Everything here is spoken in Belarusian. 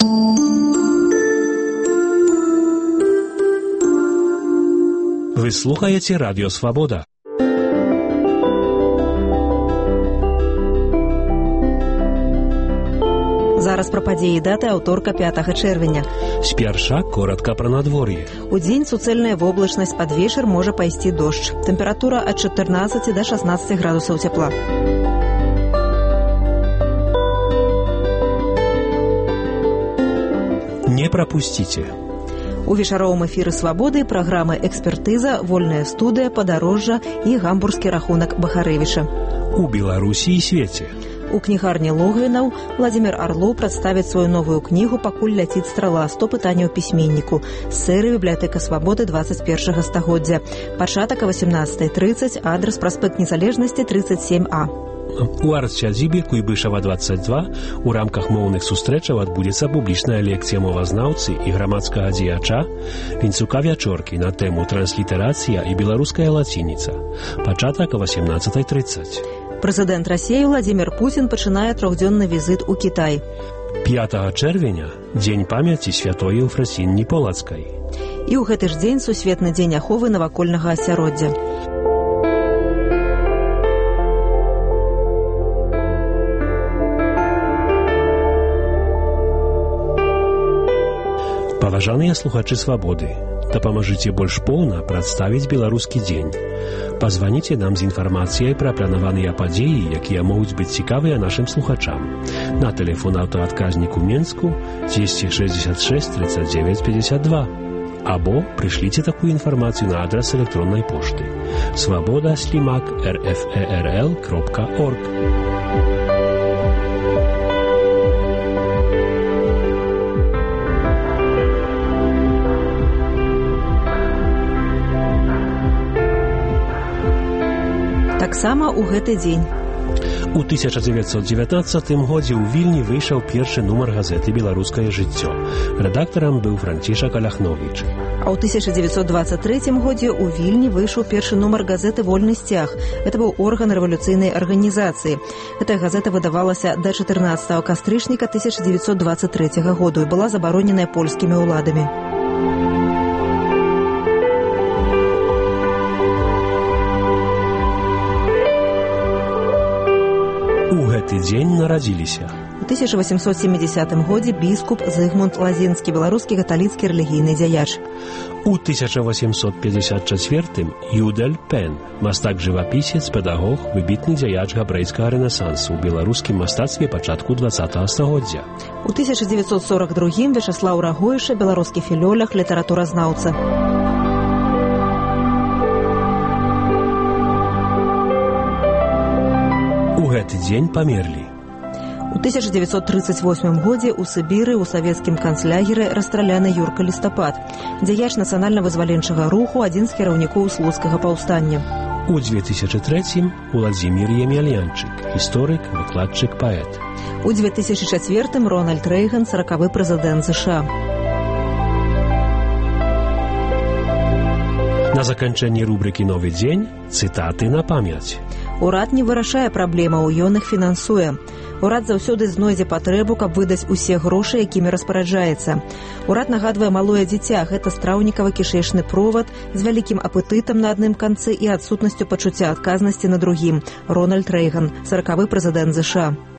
Вы слухаете Радио Свобода. Зараз пра падзеі даты аўторка 5 чэрвеня. Спярша коротка пра надвор'е. Удзень суцэльная воблачнасць, пад вечар можа пайсці дождж. Тэмпература ад 14 да 16 градусаў цяпла. Не прапусціце. У вечаровым эфіры «Свабоды» праграмы «Экспертыза», «Вольная студыя», «Падарожжа» і гамбургскі рахунак Бахарэвіча. У Беларусі і свеце. У кнігарні Логвінаў Владзімір Арлоў прадставіць сваю новую кнігу «Пакуль ляціць страла. 100 пытанняў пісьменніку» з серыі «Бібліятэка Свабоды 21 стагоддзя». Пачатак о 18:30, адрес праспект Незалежнасці 37А. У арт-сядзібе Куйбышева 22 у рамках моўных сустрэчаў адбудзецца публічная лекцыя мовазнаўцы і грамадскага дзеяча Вінцука Вячоркі на тэму транслітарацыя і беларуская лацініца. Пачатак о 18:30. Прэзідэнт Расіі Владзімір Пуцін пачынае трохдзённы візіт у Кітай. 5 чэрвеня дзень памяці святой Еўфрасіні Полацкай. І ў гэты ж дзень сусветны дзень аховы навакольнага асяроддзя. Паважаныя слухачы Свабоды, дапамажыце больш поўна прадставіць беларускі дзень. Пазваніце нам з інфармацыяй пра планаваныя падзеі, якія могуць быць цікавыя нашым слухачам. На тэлефон аўтаадказнік у Менску 266 39 52. Або прышліце такую інфармацыю на адрес электроннай пошты svoboda@rferl.org. Таксама ў гэты дзень. У 1919 годзе ў Вільні выйшаў першы нумар газеты «Беларускае жыццё». Рэдактарам быў Францішак Аляхновіч. А ў 1923 годзе ў Вільні выйшаў першы нумар газеты «Вольны сцяг». Гэта быў орган рэвалюцыйнай арганізацыі. Гэтая газета выдавалася да 14 кастрычніка 1923 году і была забароненая польскімі ўладамі. У гэты дзень нарадзіліся. У 1870 годзе біскуп Зыгмунд Лазінскі, беларускі каталіцкі рэлігійны дзяяч. У 1854 Юдель Пен, мастак-жывапісец, педагог, выбітны дзяяч габрэйскага рэнесансу ў беларускім мастацтве пачатку 20 стагоддзя. У 1942 Вячаслаў Рагойша, беларускі філолог, літаратуразнаўца. У гэты дзень памерлі. У 1938 годзе ў Сібіры ў савецкім канцлягеры расстраляны Юрка Лістапад, дзяяч нацыянальна-вызваленчага руху, адзін з кіраўнікоў слуцкага паўстання. У 2003 Уладзімір Емельянчык, гісторык, выкладчык, паэт. У 2004 Рональд Рэйган, 40-ы прэзідэнт США. На заканчэнні рубрыкі «Новы дзень» цытаты на памяць. Урад не вырашае праблемаў, ён іх фінансуе. Урад заўсёды знойдзе патрэбу, каб выдаць усе грошы, якімі распараджаецца. Урад нагадвае малое дзіця, гэта страўнікава-кішэчны провад з вялікім апетытам на адным канцы і адсутнасцю пачуцця адказнасці на другім. Рональд Рэйган, 40-ы прэзідэнт США.